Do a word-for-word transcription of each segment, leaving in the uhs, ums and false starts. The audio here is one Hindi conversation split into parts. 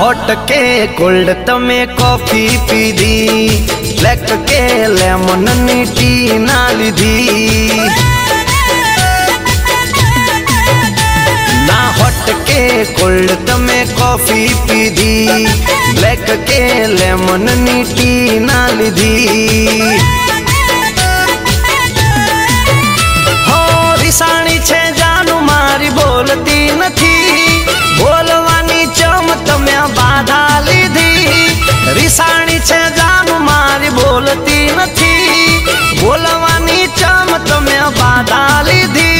हॉट के कोल्ड तमे कॉफी पीधी, ब्लैक के लेमन नी टी ना लीधी। ना हॉट के कोल्ड तमे कॉफी पीधी, ब्लैक के लेमन नी टी ना लीधी। हो रिसाणी छे जानू मारी बोलती नथी, बोलवानी चमत में बाधा लीधी। रिसाणी छे जानू मारी बोलती नथी, बोलवानी चमत में बाधा लीधी।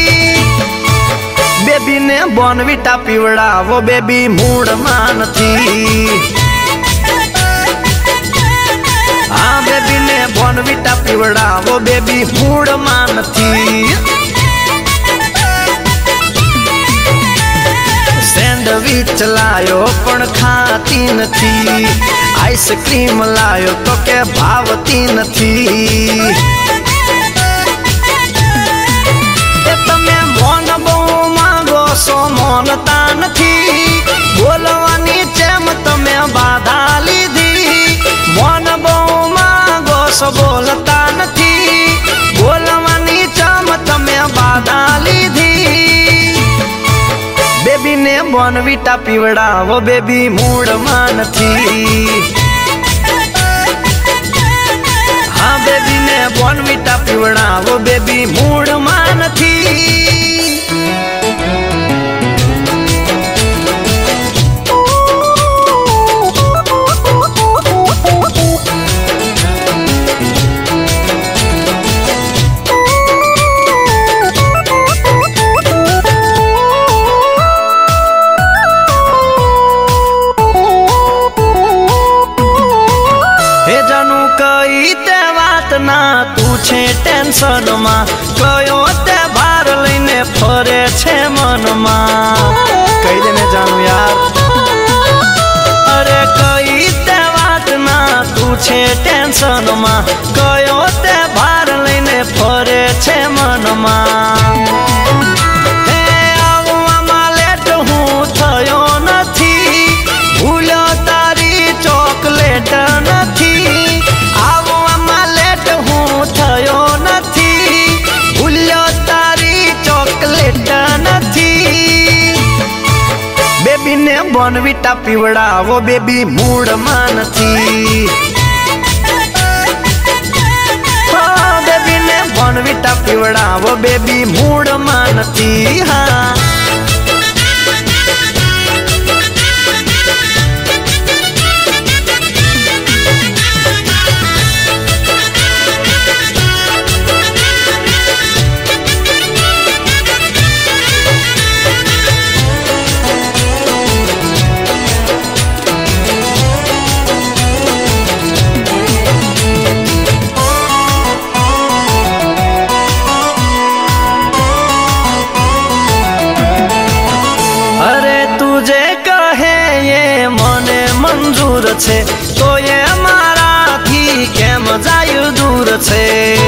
बेबी ने बोर्नविटा पीवड़ावो बेबी मूड में नथी। हाँ बेबी ने बोर्नविटा पीवड़ावो बेबी मूड में नथी। सैंडविच लायो पण खाती नथी, आइसक्रीम लायो तो के भावती नथी। ए तमे मोन बहु मांगो सो मोनता नथी, बोलवानी चेम तमे बाधा लीधी। मोन बहु मांगो सो बोलता नथी, बोलवानी चेम तमे बाधा लीधी। बेबी ने बोर्नविटा पीवड़ावो बेबी मूड में नथी। हाँ बेबी ने बोर्नविटा पीवड़ावो बेबी मूड में नथी। कई ते बात ना तू छे टेंशन में, कयो ते भार लईने फरे छे मन में। कई देने जानू यार, अरे कई ते बात ना तू छे टेंशन में, कयो ते भार लईने फरे छे मन में। हे आववा लेट हूँ थयो नथी, भूलो तारी चॉकलेट नथी। बेबी ने बोर्नविटा पीवड़ावो बेबी मूड में नथी। हाँ बेबी ने बोर्नविटा पीवड़ावो बेबी मूड में नथी। हाँ मंजूर छे तो ये मारा थी केम जायु दूर छे।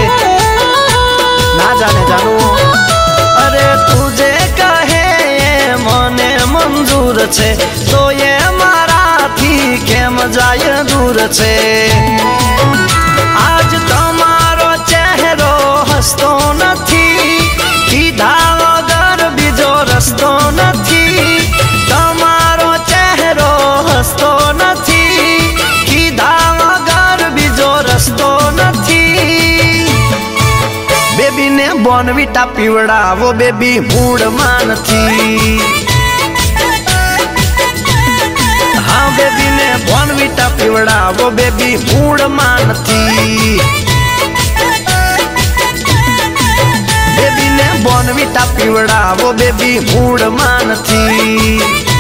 ना जाने जानू, अरे तुझे कहे ये मने मंजूर छे तो ये मारा थी केम जायु दूर छे। आज तमारो चेहरो हसतो नथी, कीधा वगर बीजो रस्तो नथी। तमारो चेहरो हसतो नथी, कीधा वगर बीजो रस्तो नथी। बेबी ने बोर्नविटा पीवड़ावो बेबी मूड में नथी। हाँ बेबी ने बोर्नविटा पीवड़ावो बेबी मूड में नथी। बेबी ने बोर्नविटा पीवड़ावो बेबी मूड में नथी।